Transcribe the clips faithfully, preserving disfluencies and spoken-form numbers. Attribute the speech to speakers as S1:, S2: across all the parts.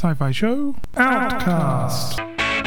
S1: Sci-Fi Show Outcast.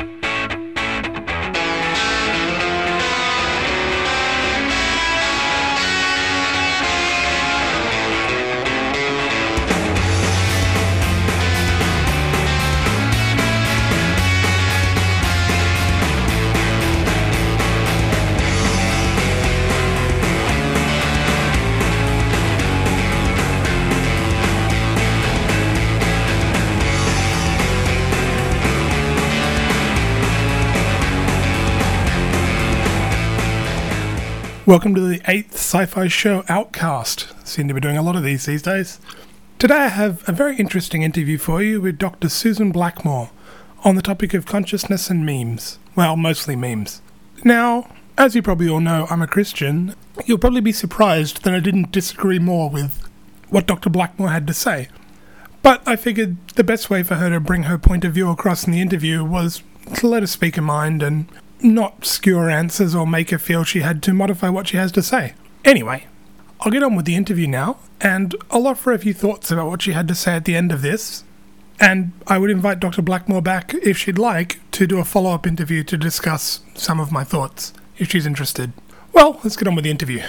S1: Welcome to the eighth Sci-Fi Show Outcast. Seem to be doing a lot of these these days. Today I have a very interesting interview for you with Doctor Susan Blackmore on the topic of consciousness and memes. Well, mostly memes. Now, as you probably all know, I'm a Christian. You'll probably be surprised that I didn't disagree more with what Doctor Blackmore had to say. But I figured the best way for her to bring her point of view across in the interview was to let her speak her mind and not skewer answers or make her feel she had to modify what she has to say. Anyway, I'll get on with the interview now, and I'll offer a few thoughts about what she had to say at the end of this, and I would invite Doctor Blackmore back, if she'd like, to do a follow-up interview to discuss some of my thoughts, if she's interested. Well, let's get on with the interview.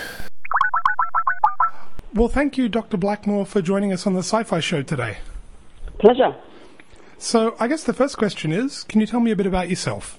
S1: Well, thank you, Doctor Blackmore, for joining us on the Sci-Fi Show today.
S2: Pleasure.
S1: So, I guess the first question is, can you tell me a bit about yourself?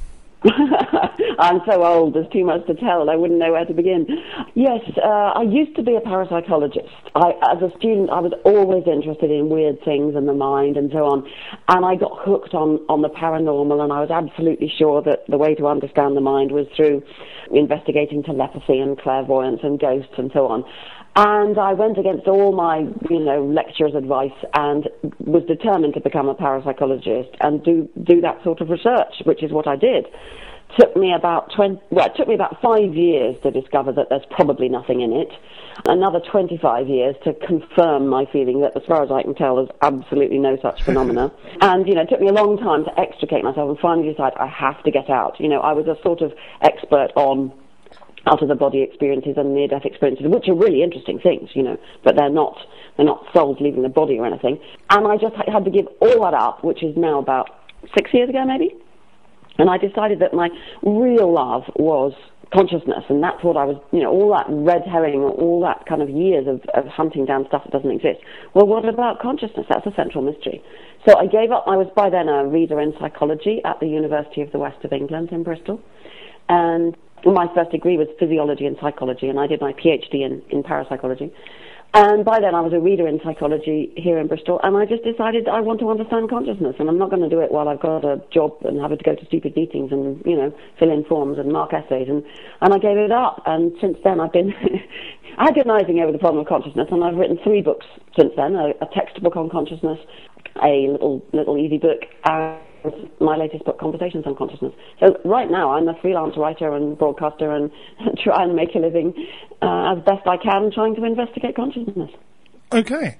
S2: I'm so old, there's too much to tell, I wouldn't know where to begin. Yes, uh, I used to be a parapsychologist. I, as a student, I was always interested in weird things and the mind and so on, and I got hooked on, on the paranormal, and I was absolutely sure that the way to understand the mind was through investigating telepathy and clairvoyance and ghosts and so on. And I went against all my, you know, lecturers' advice and was determined to become a parapsychologist and do do that sort of research, which is what I did. Took me about twenty. Well, it took me about five years to discover that there's probably nothing in it. Another twenty-five years to confirm my feeling that, as far as I can tell, there's absolutely no such phenomena. And you know, it took me a long time to extricate myself and finally decide I have to get out. You know, I was a sort of expert on out-of-the-body experiences and near-death experiences, which are really interesting things, you know, but they're not they're not souls leaving the body or anything. And I just had to give all that up, which is now about six years ago, maybe. And I decided that my real love was consciousness, and that's what I was, you know, all that red herring, all that kind of years of, of hunting down stuff that doesn't exist. Well, what about consciousness? That's a central mystery. So I gave up. I was by then a reader in psychology at the University of the West of England in Bristol, and my first degree was physiology and psychology, and I did my PhD in, in parapsychology. And by then I was a reader in psychology here in Bristol, and I just decided I want to understand consciousness, and I'm not going to do it while I've got a job and having to go to stupid meetings and, you know, fill in forms and mark essays, and, and I gave it up. And since then I've been agonizing over the problem of consciousness, and I've written three books since then, a, a textbook on consciousness, a little, little easy book, and my latest book, Conversations on Consciousness. So right now I'm a freelance writer and broadcaster and try and make a living uh, as best I can trying to investigate consciousness.
S1: Okay.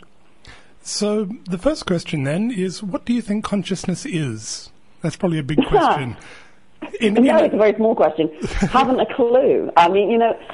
S1: So the first question then is, what do you think consciousness is? That's probably a big question. in,
S2: no,
S1: in
S2: it's a very small question. Haven't a clue. I mean, you know,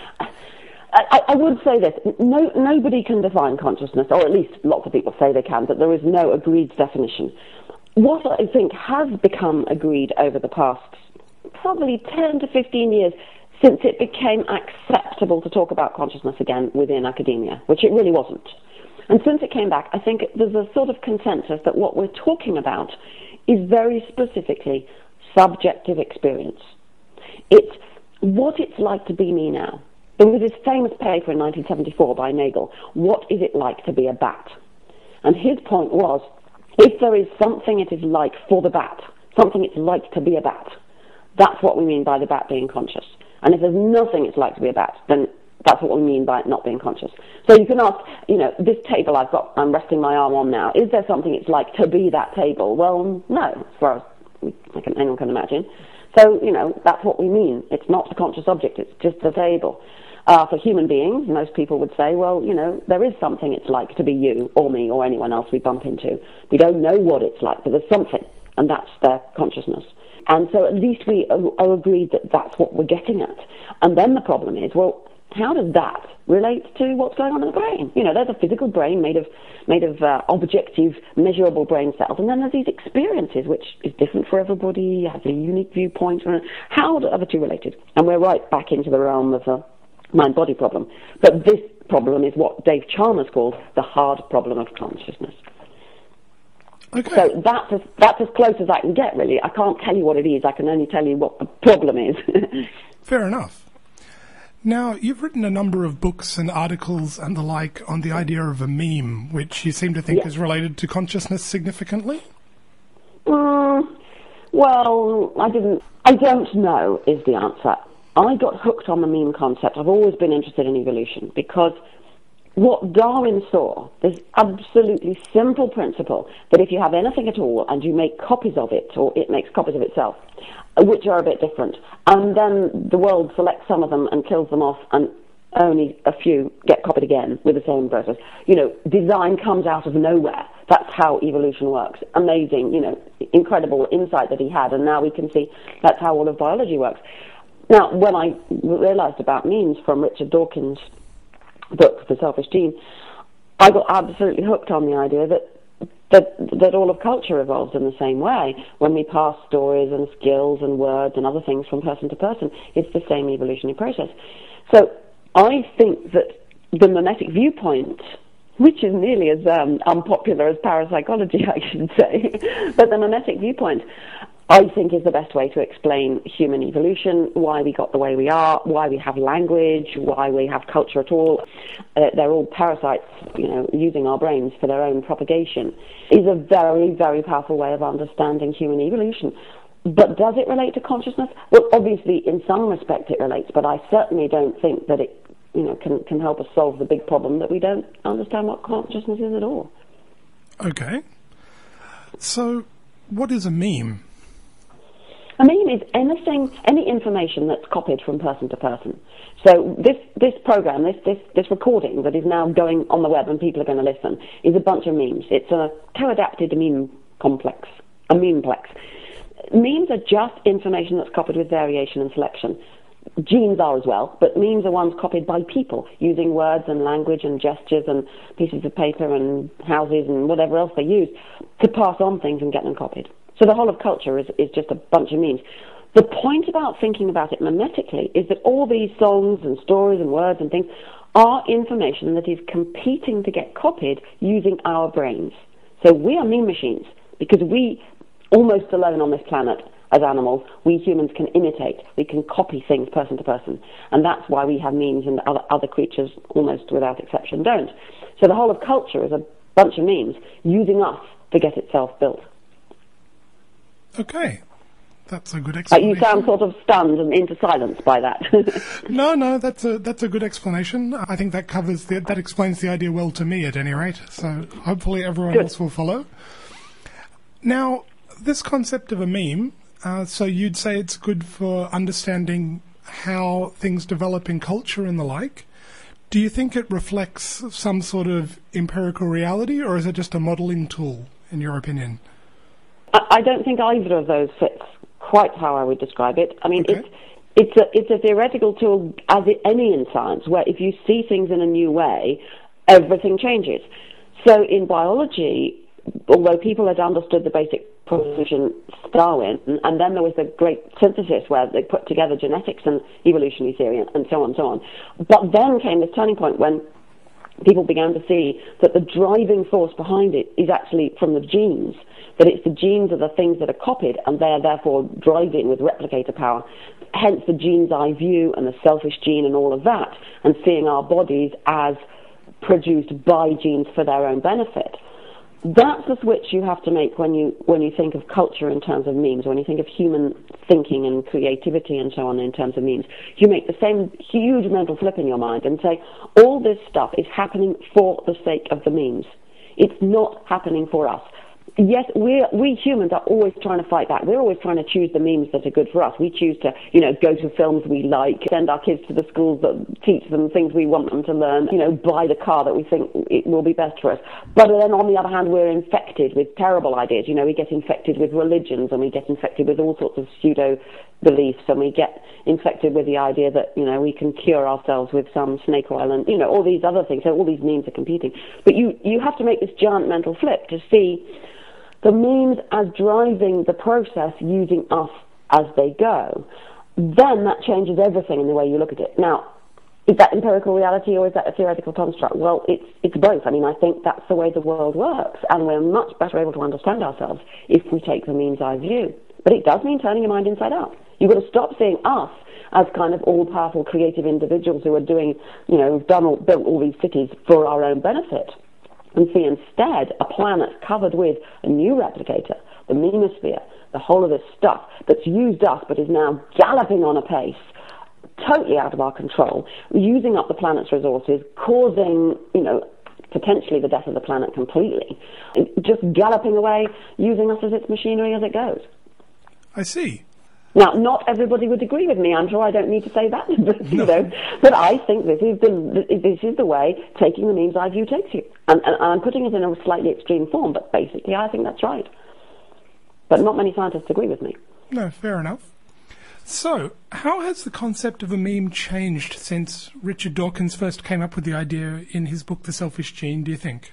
S2: I, I would say this. No, nobody can define consciousness, or at least lots of people say they can, but there is no agreed definition. What I think has become agreed over the past probably ten to fifteen years since it became acceptable to talk about consciousness again within academia, which it really wasn't. And since it came back, I think there's a sort of consensus that what we're talking about is very specifically subjective experience. It's what it's like to be me now. There was this famous paper in nineteen seventy-four by Nagel, What is it like to be a bat? And his point was, if there is something it is like for the bat, something it's like to be a bat, that's what we mean by the bat being conscious. And if there's nothing it's like to be a bat, then that's what we mean by it not being conscious. So you can ask, you know, this table I've got, I'm resting my arm on now, is there something it's like to be that table? Well, no, as far as I can, anyone can imagine. So, you know, that's what we mean. It's not a conscious object, it's just a table. Uh, for human beings, most people would say, well, you know, there is something it's like to be you or me or anyone else we bump into. We don't know what it's like, but there's something, and that's their consciousness. And so at least we are, are agreed that that's what we're getting at. And then the problem is, well, how does that relate to what's going on in the brain? You know, there's a physical brain made of made of uh, objective, measurable brain cells, and then there's these experiences, which is different for everybody, has a unique viewpoint. How are the two related? And we're right back into the realm of the mind-body problem. But this problem is what Dave Chalmers calls the hard problem of consciousness.
S1: Okay.
S2: So that's as, that's as close as I can get, really. I can't tell you what it is. I can only tell you what the problem is.
S1: Fair enough. Now, you've written a number of books and articles and the like on the idea of a meme, which you seem to think
S2: yes.
S1: is related to consciousness significantly?
S2: Mm, well, I didn't... I don't know is the answer. I got hooked on the meme concept. I've always been interested in evolution because what Darwin saw, this absolutely simple principle that if you have anything at all and you make copies of it, or it makes copies of itself, which are a bit different, and then the world selects some of them and kills them off, and only a few get copied again with the same process. You know, design comes out of nowhere. That's how evolution works. Amazing, you know, incredible insight that he had, and now we can see that's how all of biology works. Now, when I realized about memes from Richard Dawkins' book, The Selfish Gene, I got absolutely hooked on the idea that that that all of culture evolves in the same way. When we pass stories and skills and words and other things from person to person, it's the same evolutionary process. So I think that the mimetic viewpoint, which is nearly as um, unpopular as parapsychology, I should say, but the mimetic viewpoint, I think, is the best way to explain human evolution, why we got the way we are, why we have language, why we have culture at all. Uh, they're all parasites, you know, using our brains for their own propagation, is a very, very powerful way of understanding human evolution. But does it relate to consciousness? Well, obviously, in some respect it relates, but I certainly don't think that it, you know, can, can help us solve the big problem that we don't understand what consciousness is at all.
S1: Okay. So, what is a meme?
S2: A meme is anything, any information that's copied from person to person. So this, this program, this, this, this recording that is now going on the web and people are going to listen, is a bunch of memes. It's a co-adapted meme complex, a memeplex. Memes are just information that's copied with variation and selection. Genes are as well, but memes are ones copied by people using words and language and gestures and pieces of paper and houses and whatever else they use to pass on things and get them copied. So the whole of culture is, is just a bunch of memes. The point about thinking about it mimetically is that all these songs and stories and words and things are information that is competing to get copied using our brains. So we are meme machines because we, almost alone on this planet as animals, we humans can imitate. We can copy things person to person. And that's why we have memes and other, other creatures almost without exception don't. So the whole of culture is a bunch of memes using us to get itself built.
S1: Okay, that's a good explanation.
S2: Uh, you sound sort of stunned and into silence by that.
S1: no, no, that's a that's a good explanation. I think that covers the, that explains the idea well to me, at any rate. So hopefully everyone
S2: good.
S1: else will follow. Now, this concept of a meme. Uh, so you'd say it's good for understanding how things develop in culture and the like. Do you think it reflects some sort of empirical reality, or is it just a modelling tool, in your opinion?
S2: I don't think either of those fits quite how I would describe it. I mean,
S1: okay.
S2: it's it's a it's a theoretical tool, as it, any in science, where if you see things in a new way, everything changes. So in biology, although people had understood the basic proposition Darwin, and then there was the great synthesis where they put together genetics and evolutionary theory and so on and so on. But then came this turning point when people began to see that the driving force behind it is actually from the genes, that it's the genes are the things that are copied and they are therefore driving with replicator power. Hence the gene's eye view and the selfish gene and all of that, and seeing our bodies as produced by genes for their own benefit. That's the switch you have to make when you when you think of culture in terms of memes, when you think of human thinking and creativity and so on in terms of memes. You make the same huge mental flip in your mind and say, all this stuff is happening for the sake of the memes. It's not happening for us. Yes, we we humans are always trying to fight back. We're always trying to choose the memes that are good for us. We choose to, you know, go to films we like, send our kids to the schools that teach them things we want them to learn, you know, buy the car that we think it will be best for us. But then on the other hand, we're infected with terrible ideas. You know, we get infected with religions, and we get infected with all sorts of pseudo beliefs, and we get infected with the idea that, you know, we can cure ourselves with some snake oil and, you know, all these other things. So all these memes are competing. But you, you have to make this giant mental flip to see the memes as driving the process using us as they go. Then that changes everything in the way you look at it. Now, is that empirical reality or is that a theoretical construct? Well, it's it's both. I mean, I think that's the way the world works, and we're much better able to understand ourselves if we take the meme's eye view. But it does mean turning your mind inside out. You've got to stop seeing us as kind of all-powerful creative individuals who are doing, you know, done all, built all these cities for our own benefit, and see instead a planet covered with a new replicator, the memosphere, the whole of this stuff that's used us but is now galloping on a pace totally out of our control, using up the planet's resources, causing, you know, potentially the death of the planet completely, just galloping away, using us as its machinery as it goes.
S1: I see.
S2: Now, not everybody would agree with me. I'm sure I don't need to say that, but, you
S1: no.
S2: know. But I think this is the this is the way taking the meme's eye view takes you, and, and I'm putting it in a slightly extreme form. But basically, I think that's right. But not many scientists agree with me.
S1: No, fair enough. So, how has the concept of a meme changed since Richard Dawkins first came up with the idea in his book, The Selfish Gene, do you think?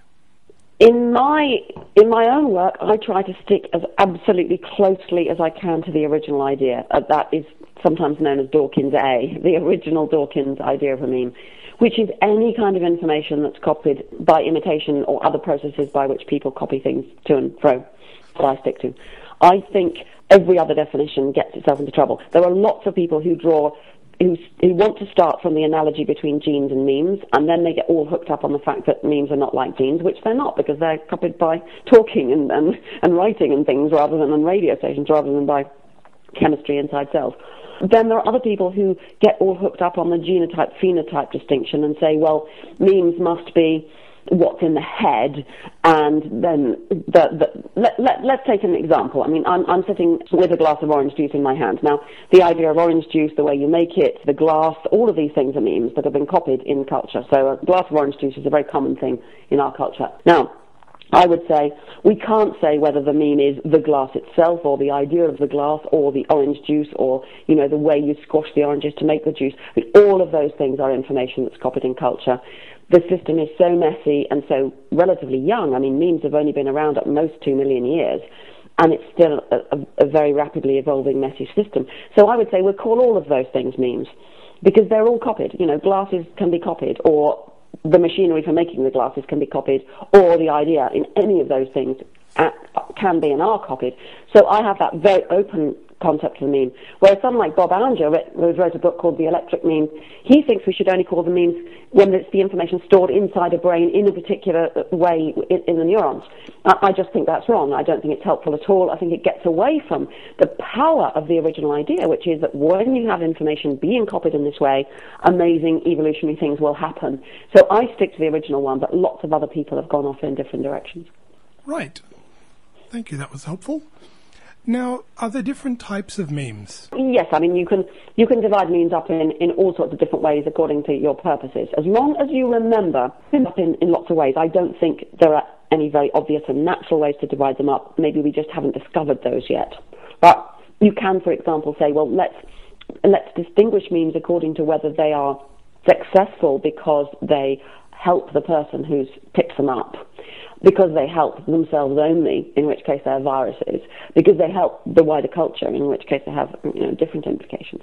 S2: In my in my own work, I try to stick as absolutely closely as I can to the original idea. Uh, that is sometimes known as Dawkins A, the original Dawkins idea of a meme, which is any kind of information that's copied by imitation or other processes by which people copy things to and fro. That's what I stick to. I think every other definition gets itself into trouble. There are lots of people who draw Who, who want to start from the analogy between genes and memes, and then they get all hooked up on the fact that memes are not like genes, which they're not, because they're copied by talking and, and, and writing and things rather than on radio stations, rather than by chemistry inside cells. Then there are other people who get all hooked up on the genotype-phenotype distinction and say, well, memes must be what's in the head, and then the, the, let, let, let's take an example. I mean, I'm, I'm sitting with a glass of orange juice in my hand. Now, the idea of orange juice, the way you make it, the glass, all of these things are memes that have been copied in culture. So a glass of orange juice is a very common thing in our culture. Now, I would say we can't say whether the meme is the glass itself or the idea of the glass or the orange juice or, you know, the way you squash the oranges to make the juice. But all of those things are information that's copied in culture. The system is so messy and so relatively young. I mean, memes have only been around at most two million years, and it's still a, a, a very rapidly evolving, messy system. So I would say we'll call all of those things memes, because they're all copied. You know, glasses can be copied, or the machinery for making the glasses can be copied, or the idea in any of those things can be and are copied. So I have that very open concept of the meme. Whereas someone like Bob Allinger, who wrote a book called The Electric Meme, he thinks we should only call the memes when it's the information stored inside a brain in a particular way in, in the neurons. I, I just think that's wrong. I don't think it's helpful at all. I think it gets away from the power of the original idea, which is that when you have information being copied in this way, amazing evolutionary things will happen. So I stick to the original one, but lots of other people have gone off in different directions.
S1: Right. Thank you. That was helpful. Now, are there different types of memes?
S2: Yes, I mean, you can you can divide memes up in, in all sorts of different ways according to your purposes. As long as you remember them up in, in lots of ways. I don't think there are any very obvious and natural ways to divide them up. Maybe we just haven't discovered those yet. But you can, for example, say, well, let's let's distinguish memes according to whether they are successful because they help the person who's picked them up, because they help themselves only, in which case they're viruses, because they help the wider culture, in which case they have, you know, different implications.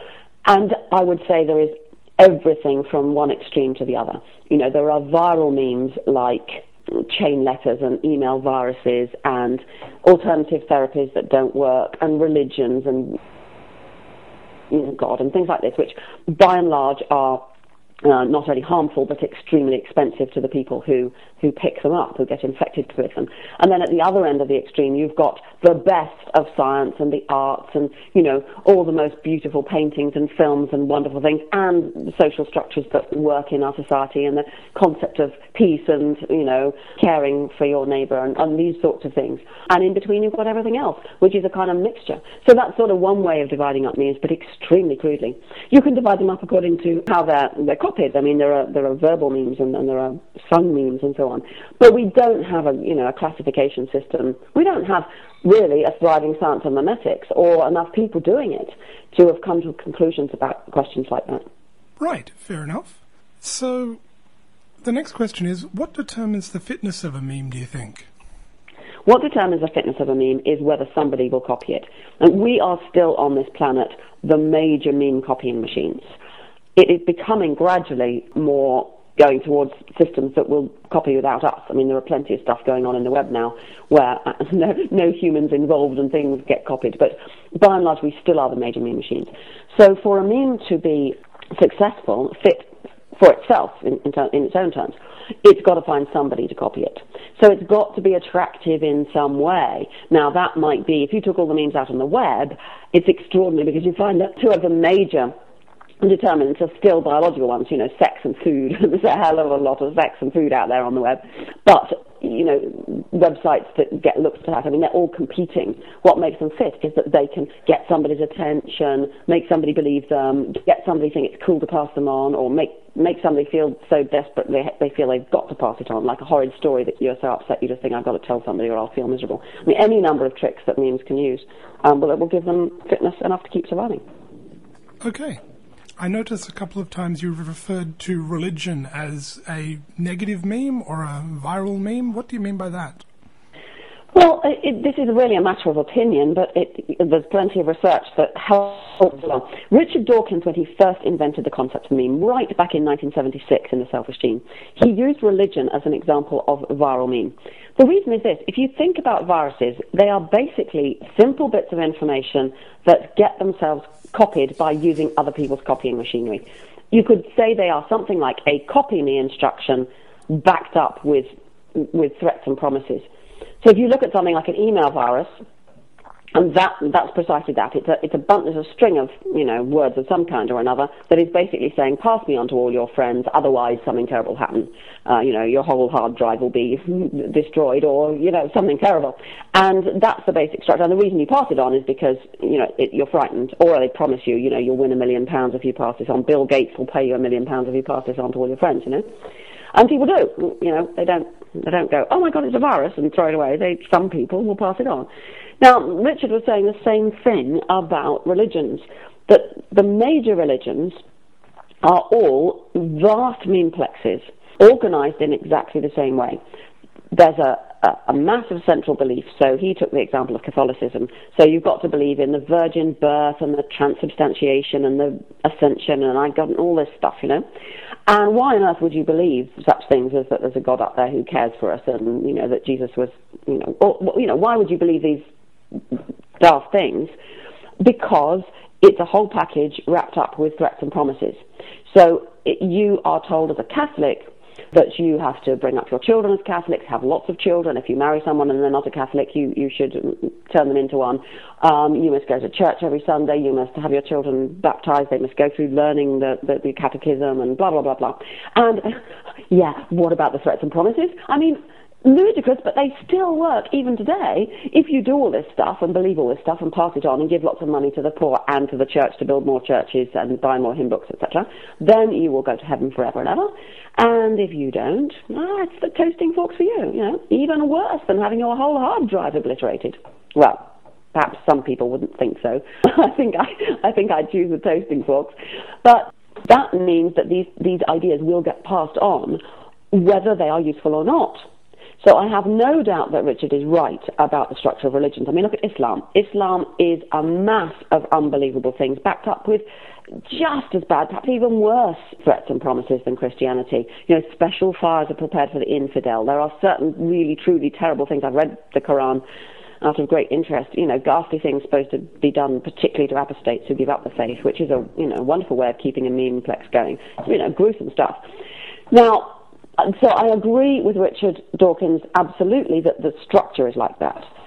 S2: And I would say there is everything from one extreme to the other. You know, there are viral memes like chain letters and email viruses and alternative therapies that don't work and religions and, you know, God and things like this, which by and large are Uh, not only harmful but extremely expensive to the people who, who pick them up, who get infected with them. And then at the other end of the extreme, you've got the best of science and the arts and, you know, all the most beautiful paintings and films and wonderful things, and the social structures that work in our society, and the concept of peace and, you know, caring for your neighbour and, and these sorts of things. And in between you've got everything else, which is a kind of mixture. So that's sort of one way of dividing up memes, but extremely crudely. You can divide them up according to how they're, they're copied. I mean, there are there are verbal memes and, and there are sung memes and so on. But we don't have a, you know, a classification system. We don't have really a thriving science of memetics or enough people doing it to have come to conclusions about questions like that.
S1: Right, fair enough. So the next question is, what determines the fitness of a meme, do you think?
S2: What determines the fitness of a meme is whether somebody will copy it. And we are still on this planet the major meme copying machines. It is becoming gradually more going towards systems that will copy without us. I mean, there are plenty of stuff going on in the web now where uh, no, no humans involved and things get copied. But by and large, we still are the major meme machines. So for a meme to be successful, fit for itself in, in, ter- in its own terms, it's got to find somebody to copy it. So it's got to be attractive in some way. Now, that might be, if you took all the memes out on the web, it's extraordinary because you find that two of the major determinants are still biological ones, you know, sex and food. There's a hell of a lot of sex and food out there on the web. But, you know, websites that get looked at, I mean, they're all competing. What makes them fit is that they can get somebody's attention, make somebody believe them, get somebody think it's cool to pass them on, or make make somebody feel so desperate they, they feel they've got to pass it on, like a horrid story that you're so upset you just think, I've got to tell somebody or I'll feel miserable. I mean, any number of tricks that memes can use, um, well, it will give them fitness enough to keep surviving.
S1: Okay. I noticed a couple of times you've referred to religion as a negative meme or a viral meme. What do you mean by that?
S2: Well, it, this is really a matter of opinion, but it, there's plenty of research that helps along. Richard Dawkins, when he first invented the concept of meme, right back in nineteen seventy-six in The Selfish Gene, he used religion as an example of viral meme. The reason is this: if you think about viruses, they are basically simple bits of information that get themselves copied by using other people's copying machinery. You could say they are something like a copy me instruction backed up with with threats and promises. So if you look at something like an email virus, and that that's precisely that. It's a it's a bunch, there's a string of, you know, words of some kind or another that is basically saying, pass me on to all your friends, otherwise something terrible will happen. Uh, you know, your whole hard drive will be destroyed, or, you know, something terrible. And that's the basic structure. And the reason you pass it on is because, you know, it, you're frightened, or they promise you, you know, you'll win a million pounds if you pass this on. Bill Gates will pay you a million pounds if you pass this on to all your friends, you know. And people do, you know, they don't they don't go, oh my God, it's a virus, and throw it away. They, some people will pass it on. Now, Richard was saying the same thing about religions, that the major religions are all vast memeplexes, organized in exactly the same way. There's a, a, a massive central belief. So he took the example of Catholicism. So you've got to believe in the virgin birth and the transubstantiation and the ascension and I got all this stuff, you know. And why on earth would you believe such things as that there's a God up there who cares for us, and, you know, that Jesus was, you know, or, you know, why would you believe these daft things? Because it's a whole package wrapped up with threats and promises. So it, you are told as a Catholic that you have to bring up your children as Catholics, have lots of children. If you marry someone and they're not a Catholic, you, you should turn them into one. Um, you must go to church every Sunday. You must have your children baptized. They must go through learning the, the, the catechism and blah, blah, blah, blah. And, yeah, what about the threats and promises? I mean, ludicrous, but they still work even today. If you do all this stuff and believe all this stuff and pass it on and give lots of money to the poor and to the church to build more churches and buy more hymn books, et cetera, then you will go to heaven forever and ever. And if you don't, ah, it's the toasting forks for you, you know, even worse than having your whole hard drive obliterated. Well, perhaps some people wouldn't think so. I think I, I think I'd choose the toasting forks. But that means that these, these ideas will get passed on whether they are useful or not. So I have no doubt that Richard is right about the structure of religions. I mean, look at Islam. Islam is a mass of unbelievable things backed up with just as bad, perhaps even worse threats and promises than Christianity. You know, special fires are prepared for the infidel. There are certain really, truly terrible things. I've read the Quran out of great interest. You know, ghastly things supposed to be done, particularly to apostates who give up the faith, which is a, you know, wonderful way of keeping a memeplex going. You know, gruesome stuff. Now, so I agree with Richard Dawkins absolutely that the structure is like that.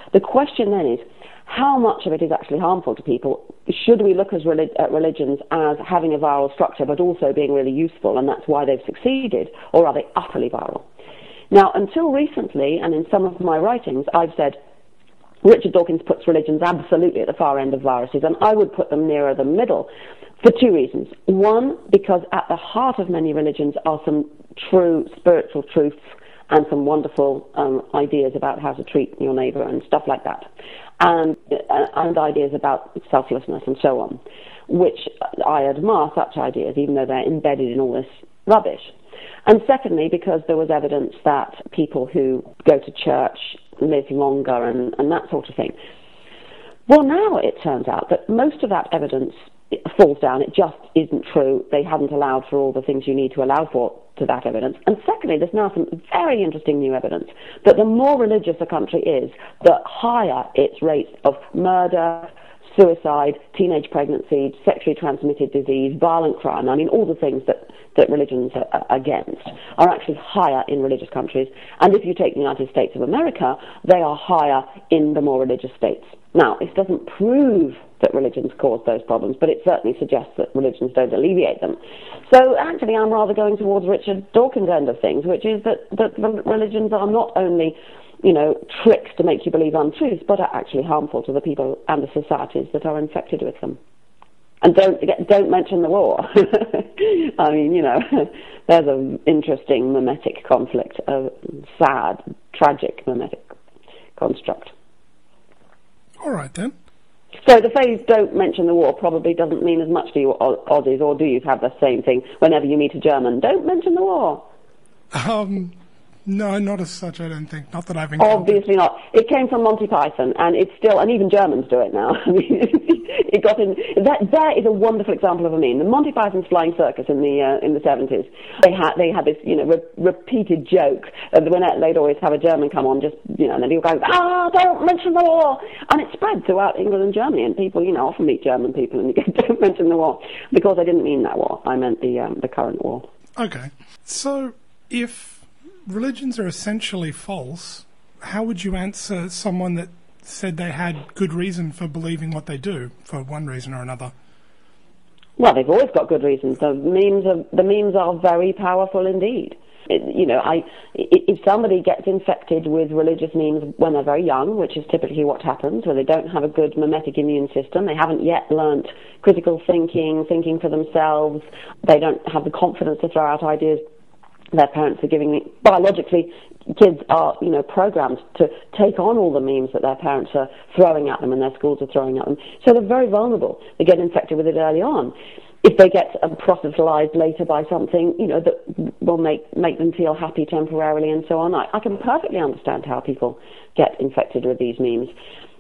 S2: The question then is, how much of it is actually harmful to people? Should we look as relig- at religions as having a viral structure but also being really useful, and that's why they've succeeded, or are they utterly viral? Now, until recently, and in some of my writings, I've said Richard Dawkins puts religions absolutely at the far end of viruses, and I would put them nearer the middle for two reasons. One, because at the heart of many religions are some true spiritual truths and some wonderful um, ideas about how to treat your neighbour and stuff like that, and, uh, and ideas about selflessness and so on, which I admire such ideas, even though they're embedded in all this rubbish. And secondly, because there was evidence that people who go to church live longer and, and that sort of thing. Well, now it turns out that most of that evidence falls down. It just isn't true. They haven't allowed for all the things you need to allow for to that evidence. And secondly, there's now some very interesting new evidence that the more religious a country is, the higher its rates of murder, suicide, teenage pregnancy, sexually transmitted disease, violent crime, I mean, all the things that, that religions are against are actually higher in religious countries. And if you take the United States of America, they are higher in the more religious states. Now, this doesn't prove that religions cause those problems, but it certainly suggests that religions don't alleviate them. So actually, I'm rather going towards Richard Dawkins' end of things, which is that, that religions are not only, you know, tricks to make you believe untruths, but are actually harmful to the people and the societies that are infected with them. And don't forget, don't mention the war. I mean, you know, there's an interesting mimetic conflict, a sad, tragic mimetic construct.
S1: All right, then.
S2: So the phrase "don't mention the war" probably doesn't mean as much to you Aussies, or do you have the same thing whenever you meet a German? Don't mention the war.
S1: Um... No, not as such, I don't think. Not that I've encountered.
S2: Obviously not. It came from Monty Python, and it's still, and even Germans do it now. I mean, it got in. That there is a wonderful example of a meme. The Monty Python's Flying Circus in the uh, in the seventies. They had they had this, you know, re- repeated joke uh, when they'd always have a German come on, just, you know, and then he'll go, "Ah, don't mention the war," and it spread throughout England and Germany. And people, you know, often meet German people and you go, "Don't mention the war," because I didn't mean that war. I meant the um, the current war.
S1: Okay, so if religions are essentially false, how would you answer someone that said they had good reason for believing what they do, for one reason or another?
S2: Well, they've always got good reasons. The memes are, the memes are very powerful indeed. It, you know, I, if somebody gets infected with religious memes when they're very young, which is typically what happens, where they don't have a good mimetic immune system, they haven't yet learnt critical thinking, thinking for themselves, they don't have the confidence to throw out ideas their parents are giving them. Biologically, kids are, you know, programmed to take on all the memes that their parents are throwing at them and their schools are throwing at them. So they're very vulnerable. They get infected with it early on. If they get um, proselytized later by something, you know, that will make make them feel happy temporarily and so on, I, I can perfectly understand how people get infected with these memes.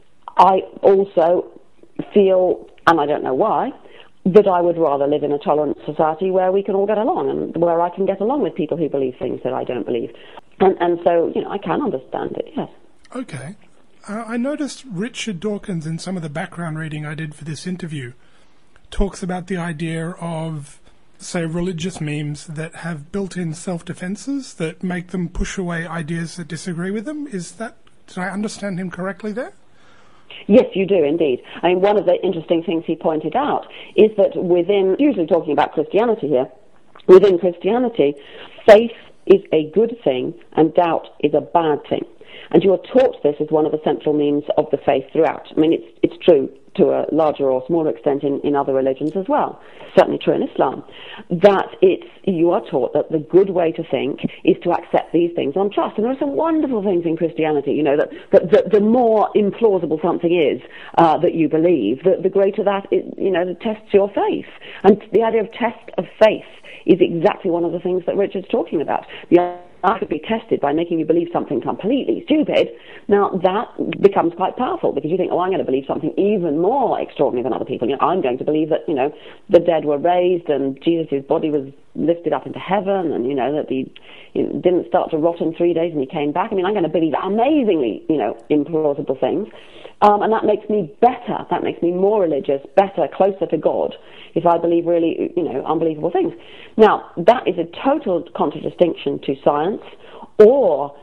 S2: I also feel, and I don't know why, that I would rather live in a tolerant society where we can all get along and where I can get along with people who believe things that I don't believe. And, and so, you know, I can understand it, yes.
S1: Okay. Uh, I noticed Richard Dawkins, in some of the background reading I did for this interview, talks about the idea of, say, religious memes that have built-in self-defenses that make them push away ideas that disagree with them. Is that, did I understand him correctly there?
S2: Yes, you do indeed. I mean, one of the interesting things he pointed out is that within, usually talking about Christianity here, within Christianity, faith is a good thing and doubt is a bad thing. And you are taught this as one of the central means of the faith throughout. I mean, it's it's true to a larger or smaller extent in, in other religions as well. Certainly true in Islam. That it's, you are taught that the good way to think is to accept these things on trust. And there are some wonderful things in Christianity, you know, that, that, that the more implausible something is uh, that you believe, the, the greater that, it, you know, it tests your faith. And the idea of test of faith is exactly one of the things that Richard's talking about. The I could be tested by making you believe something completely stupid. Now, that becomes quite powerful because you think, oh, I'm going to believe something even more extraordinary than other people. You know, I'm going to believe that, you know, the dead were raised and Jesus' body was lifted up into heaven and, you know, that he you know, didn't start to rot in three days and he came back. I mean, I'm going to believe amazingly, you know, implausible things. Um, and that makes me better. That makes me more religious, better, closer to God, if I believe really, you know, unbelievable things. Now, that is a total contradistinction to science or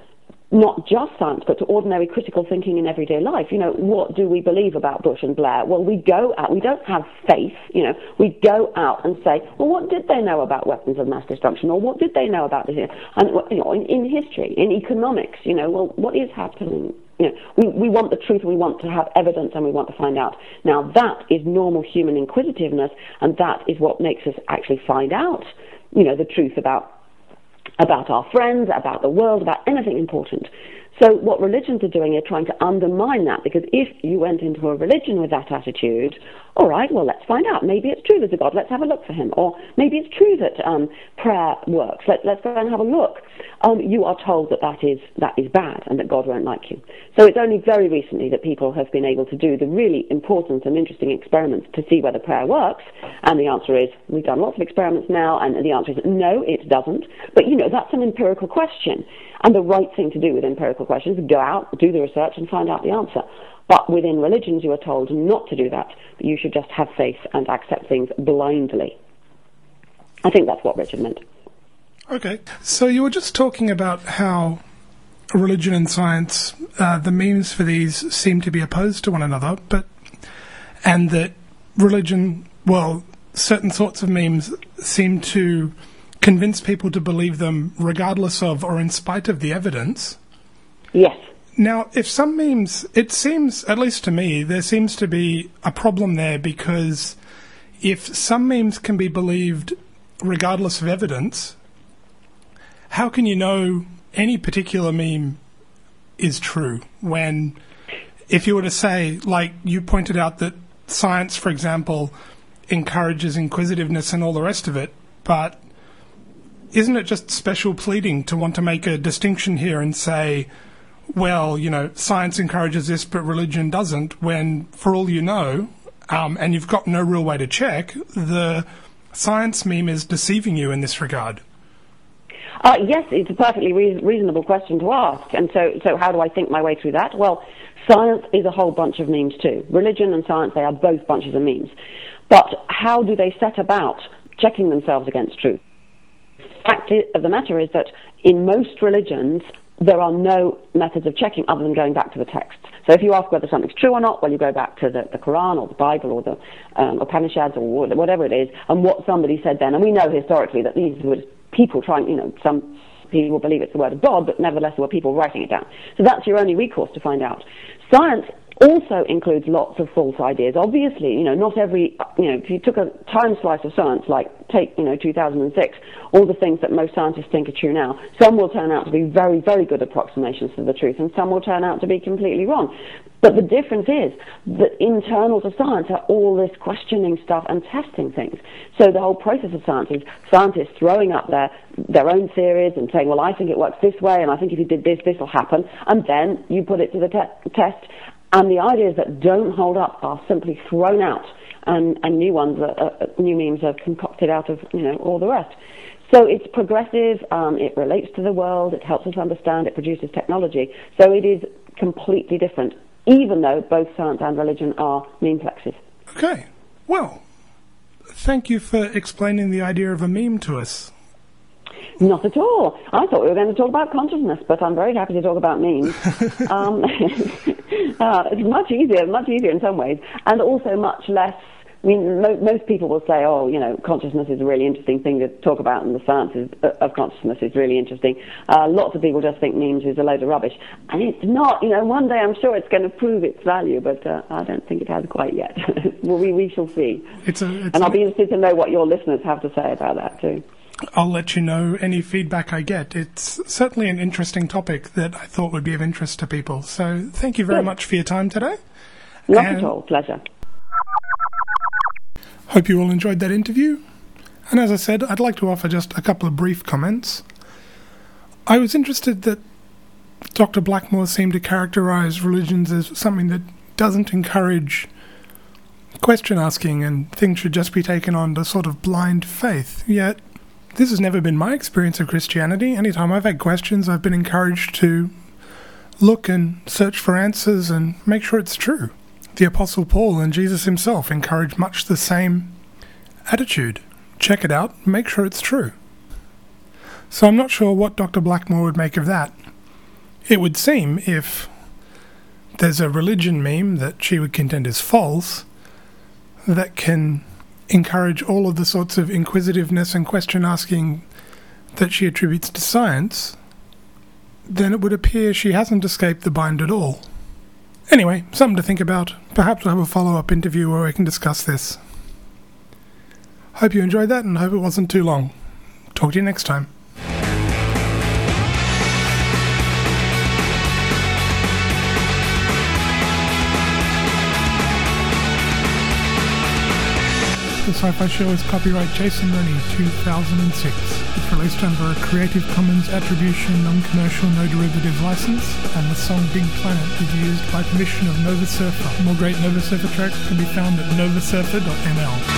S2: not just science, but to ordinary critical thinking in everyday life. You know, what do we believe about Bush and Blair? Well, we go out, we don't have faith, you know, we go out and say, well, what did they know about weapons of mass destruction? Or what did they know about this? And, you know, in, in history, in economics, you know, well, what is happening? You know, we, we want the truth, we want to have evidence, and we want to find out. Now, that is normal human inquisitiveness, and that is what makes us actually find out, you know, the truth about about our friends, about the world, about anything important. So what religions are doing are trying to undermine that, because if you went into a religion with that attitude, all right, well, let's find out. Maybe it's true there's a God. Let's have a look for him. Or maybe it's true that um, prayer works. Let, let's go and have a look. Um, you are told that that is, that is bad and that God won't like you. So it's only very recently that people have been able to do the really important and interesting experiments to see whether prayer works. And the answer is, we've done lots of experiments now, and the answer is, no, it doesn't. But, you know, that's an empirical question. And the right thing to do with empirical questions is go out, do the research, and find out the answer. But within religions, you are told not to do that. You should just have faith and accept things blindly. I think that's what Richard meant.
S1: Okay. So you were just talking about how religion and science, uh, the memes for these seem to be opposed to one another, but and that religion, well, certain sorts of memes seem to convince people to believe them regardless of or in spite of the evidence.
S2: Yes.
S1: Now, if some memes, it seems, at least to me, there seems to be a problem there, because if some memes can be believed regardless of evidence, how can you know any particular meme is true when, if you were to say, like you pointed out that science, for example, encourages inquisitiveness and all the rest of it, but isn't it just special pleading to want to make a distinction here and say, well, you know, science encourages this, but religion doesn't, when, for all you know, um, and you've got no real way to check, the science meme is deceiving you in this regard?
S2: Uh, yes, it's a perfectly re- reasonable question to ask. And so, so how do I think my way through that? Well, science is a whole bunch of memes too. Religion and science, they are both bunches of memes. But how do they set about checking themselves against truth? The fact of the matter is that in most religions, there are no methods of checking other than going back to the text. So if you ask whether something's true or not, well, you go back to the, the Quran or the Bible or the um, Upanishads or whatever it is, and what somebody said then. And we know historically that these were people trying, you know, some people believe it's the word of God, but nevertheless there were people writing it down. So that's your only recourse to find out. Science also includes lots of false ideas. Obviously, you know, not every, you know, if you took a time slice of science, like take, you know, two thousand six, all the things that most scientists think are true now, some will turn out to be very, very good approximations to the truth, and some will turn out to be completely wrong. But the difference is that internal to science are all this questioning stuff and testing things. So the whole process of science is scientists throwing up their, their own theories and saying, well, I think it works this way, and I think if you did this, this will happen, and then you put it to the te- test, and the ideas that don't hold up are simply thrown out, and, and new ones, are, uh, new memes are concocted out of, you know, all the rest. So it's progressive, um, it relates to the world, it helps us understand, it produces technology. So it is completely different, even though both science and religion are memeplexes.
S1: Okay. Well, thank you for explaining the idea of a meme to us.
S2: Not at all. I thought we were going to talk about consciousness, but I'm very happy to talk about memes. um, uh, it's much easier, much easier in some ways, and also much less. I mean, mo- most people will say, oh, you know, consciousness is a really interesting thing to talk about, and the science is, uh, of consciousness is really interesting. Uh, lots of people just think memes is a load of rubbish. And it's not. You know, one day I'm sure it's going to prove its value, but uh, I don't think it has quite yet. well, we, we shall see.
S1: It's a, it's
S2: and I'll
S1: a...
S2: be interested to know what your listeners have to say about that, too.
S1: I'll let you know any feedback I get. It's certainly an interesting topic that I thought would be of interest to people. So thank you very Good. much for your time today.
S2: Not and at all. Pleasure.
S1: Hope you all enjoyed that interview. And as I said, I'd like to offer just a couple of brief comments. I was interested that Doctor Blackmore seemed to characterise religions as something that doesn't encourage question asking, and things should just be taken on to sort of blind faith. Yet this has never been my experience of Christianity. Anytime I've had questions, I've been encouraged to look and search for answers and make sure it's true. The Apostle Paul and Jesus himself encouraged much the same attitude. Check it out, make sure it's true. So I'm not sure what Doctor Blackmore would make of that. It would seem if there's a religion meme that she would contend is false that can encourage all of the sorts of inquisitiveness and question asking that she attributes to science, then it would appear she hasn't escaped the bind at all. Anyway, something to think about. Perhaps we'll have a follow-up interview where we can discuss this. Hope you enjoyed that and hope it wasn't too long. Talk to you next time. The Sci-Fi Show is copyright Jason Rennie, two thousand six. It's released under a Creative Commons Attribution Non-Commercial No Derivative license, and the song Big Planet is used by permission of Nova Surfer. More great Nova Surfer tracks can be found at nova surfer dot n l.